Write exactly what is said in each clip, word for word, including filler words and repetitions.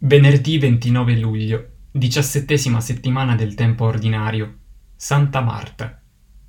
Venerdì ventinove luglio, diciassettesima settimana del tempo ordinario. Santa Marta.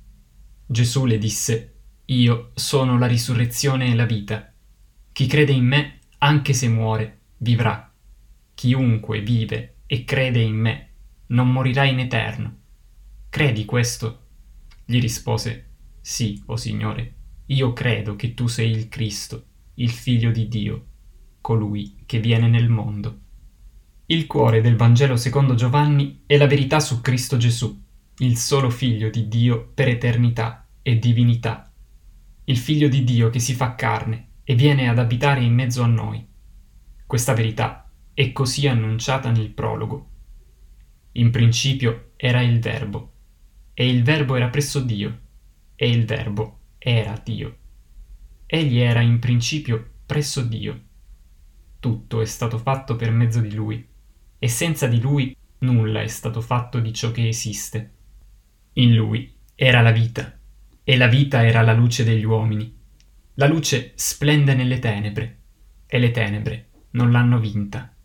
Gesù le disse: Io sono la risurrezione e la vita. Chi crede in me, anche se muore, vivrà. Chiunque vive e crede in me non morirà in eterno. Credi questo? Gli rispose: Sì, o Signore, io credo che tu sei il Cristo, il Figlio di Dio, colui che viene nel mondo. Il cuore del Vangelo secondo Giovanni è la verità su Cristo Gesù, il solo Figlio di Dio per eternità e divinità. Il Figlio di Dio che si fa carne e viene ad abitare in mezzo a noi. Questa verità è così annunciata nel prologo. In principio era il Verbo, e il Verbo era presso Dio, e il Verbo era Dio. Egli era in principio presso Dio. Tutto è stato fatto per mezzo di Lui, e senza di Lui nulla è stato fatto di ciò che esiste. In Lui era la vita, e la vita era la luce degli uomini. La luce splende nelle tenebre, e le tenebre non l'hanno vinta.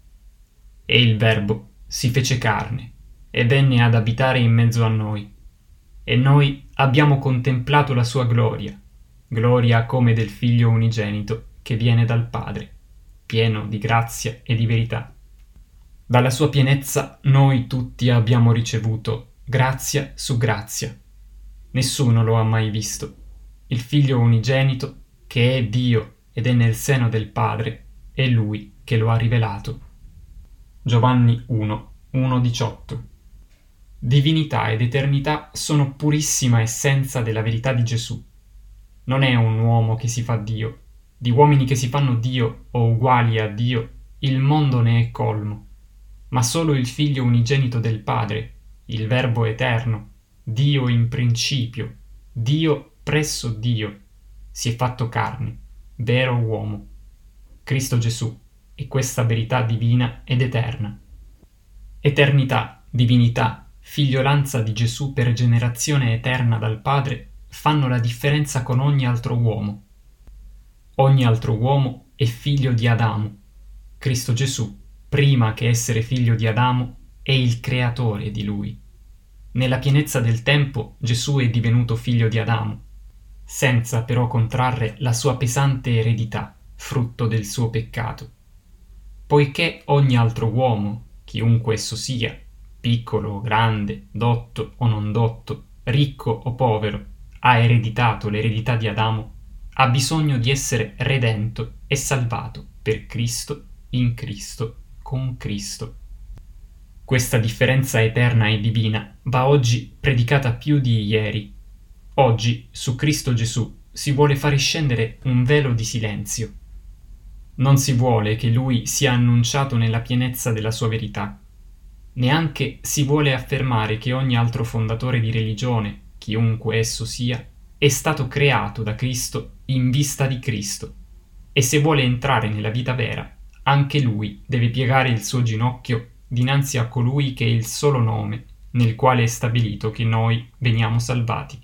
E il Verbo si fece carne, e venne ad abitare in mezzo a noi. E noi abbiamo contemplato la sua gloria, gloria come del Figlio unigenito che viene dal Padre, pieno di grazia e di verità. Dalla sua pienezza noi tutti abbiamo ricevuto grazia su grazia. Nessuno lo ha mai visto. Il Figlio unigenito, che è Dio ed è nel seno del Padre, è Lui che lo ha rivelato. Giovanni uno, uno diciotto. Divinità ed eternità sono purissima essenza della verità di Gesù. Non è un uomo che si fa Dio. Di uomini che si fanno Dio o uguali a Dio, il mondo ne è colmo. Ma solo il Figlio unigenito del Padre, il Verbo eterno, Dio in principio, Dio presso Dio, si è fatto carne, vero uomo. Cristo Gesù è questa verità divina ed eterna. Eternità, divinità, figliolanza di Gesù per generazione eterna dal Padre fanno la differenza con ogni altro uomo. Ogni altro uomo è figlio di Adamo. Cristo Gesù, prima che essere figlio di Adamo, è il creatore di lui. Nella pienezza del tempo Gesù è divenuto figlio di Adamo, senza però contrarre la sua pesante eredità, frutto del suo peccato. Poiché ogni altro uomo, chiunque esso sia, piccolo o grande, dotto o non dotto, ricco o povero, ha ereditato l'eredità di Adamo, ha bisogno di essere redento e salvato per Cristo, in Cristo, con Cristo. Questa differenza eterna e divina va oggi predicata più di ieri. Oggi, su Cristo Gesù, si vuole fare scendere un velo di silenzio. Non si vuole che Lui sia annunciato nella pienezza della sua verità. Neanche si vuole affermare che ogni altro fondatore di religione, chiunque esso sia, è stato creato da Cristo in vista di Cristo. E se vuole entrare nella vita vera, anche lui deve piegare il suo ginocchio dinanzi a colui che è il solo nome nel quale è stabilito che noi veniamo salvati.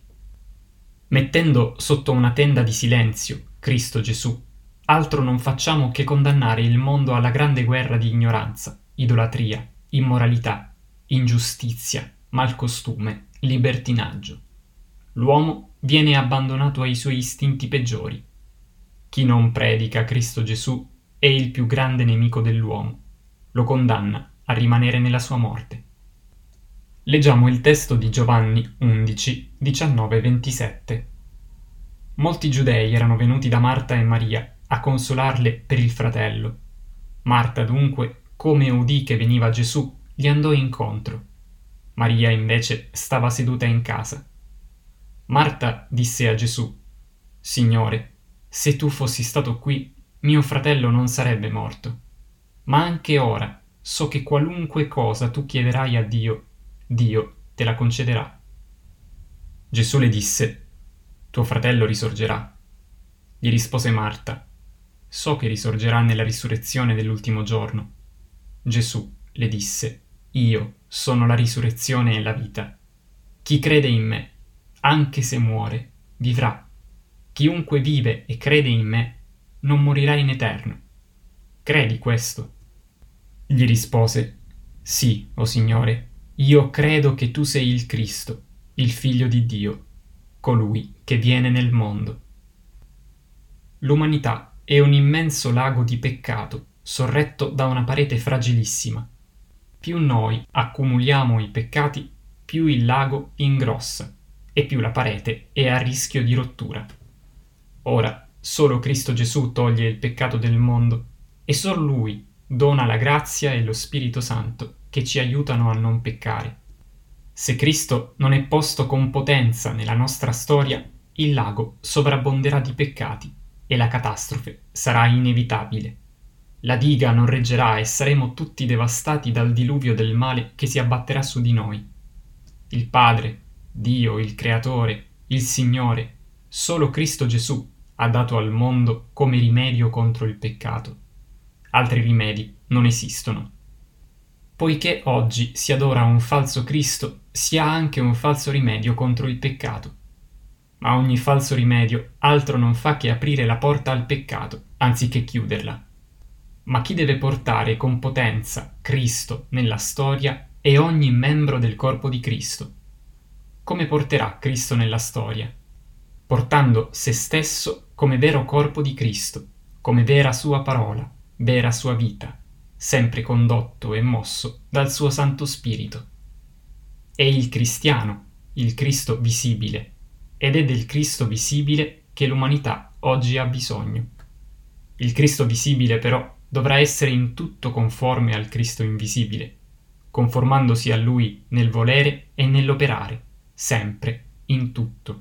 Mettendo sotto una tenda di silenzio Cristo Gesù, altro non facciamo che condannare il mondo alla grande guerra di ignoranza, idolatria, immoralità, ingiustizia, malcostume, libertinaggio. L'uomo viene abbandonato ai suoi istinti peggiori. Chi non predica Cristo Gesù è il più grande nemico dell'uomo. Lo condanna a rimanere nella sua morte. Leggiamo il testo di Giovanni undici, diciannove ventisette. Molti giudei erano venuti da Marta e Maria a consolarle per il fratello. Marta dunque, come udì che veniva Gesù, gli andò incontro. Maria invece stava seduta in casa. Marta disse a Gesù: Signore, se tu fossi stato qui, mio fratello non sarebbe morto. Ma anche ora so che qualunque cosa tu chiederai a Dio, Dio te la concederà. Gesù le disse: Tuo fratello risorgerà. Gli rispose Marta: So che risorgerà nella risurrezione dell'ultimo giorno. Gesù le disse: Io sono la risurrezione e la vita. Chi crede in me, anche se muore, vivrà. Chiunque vive e crede in me non morirà in eterno. Credi questo? Gli rispose: Sì, o Signore, io credo che tu sei il Cristo, il Figlio di Dio, colui che viene nel mondo. L'umanità è un immenso lago di peccato, sorretto da una parete fragilissima. Più noi accumuliamo i peccati, più il lago ingrossa e più la parete è a rischio di rottura. Ora, solo Cristo Gesù toglie il peccato del mondo e solo Lui dona la grazia e lo Spirito Santo che ci aiutano a non peccare. Se Cristo non è posto con potenza nella nostra storia, il lago sovrabbonderà di peccati e la catastrofe sarà inevitabile. La diga non reggerà e saremo tutti devastati dal diluvio del male che si abbatterà su di noi. Il Padre, Dio, il Creatore, il Signore, solo Cristo Gesù ha dato al mondo come rimedio contro il peccato. Altri rimedi non esistono. Poiché oggi si adora un falso Cristo, si ha anche un falso rimedio contro il peccato. Ma ogni falso rimedio altro non fa che aprire la porta al peccato, anziché chiuderla. Ma chi deve portare con potenza Cristo nella storia è ogni membro del corpo di Cristo. Come porterà Cristo nella storia? Portando se stesso come vero corpo di Cristo, come vera sua parola, vera sua vita, sempre condotto e mosso dal suo Santo Spirito. È il cristiano, il Cristo visibile, ed è del Cristo visibile che l'umanità oggi ha bisogno. Il Cristo visibile, però, dovrà essere in tutto conforme al Cristo invisibile, conformandosi a Lui nel volere e nell'operare, sempre, in tutto.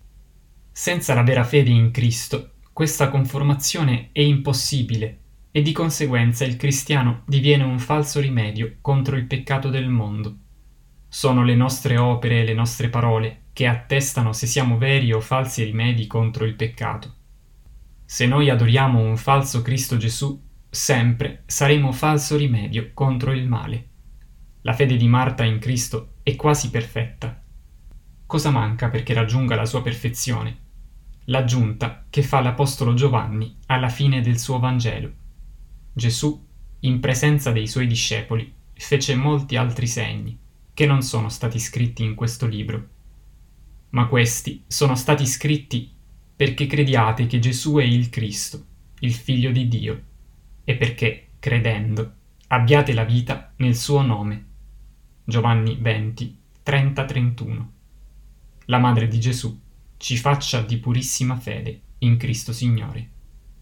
Senza la vera fede in Cristo, questa conformazione è impossibile e di conseguenza il cristiano diviene un falso rimedio contro il peccato del mondo. Sono le nostre opere e le nostre parole che attestano se siamo veri o falsi rimedi contro il peccato. Se noi adoriamo un falso Cristo Gesù, sempre saremo falso rimedio contro il male. La fede di Marta in Cristo è quasi perfetta. Cosa manca perché raggiunga la sua perfezione? L'aggiunta che fa l'Apostolo Giovanni alla fine del suo Vangelo. Gesù, in presenza dei suoi discepoli, fece molti altri segni, che non sono stati scritti in questo libro. Ma questi sono stati scritti perché crediate che Gesù è il Cristo, il Figlio di Dio, e perché, credendo, abbiate la vita nel suo nome. Giovanni venti, trenta trentuno. La Madre di Gesù ci faccia di purissima fede in Cristo Signore.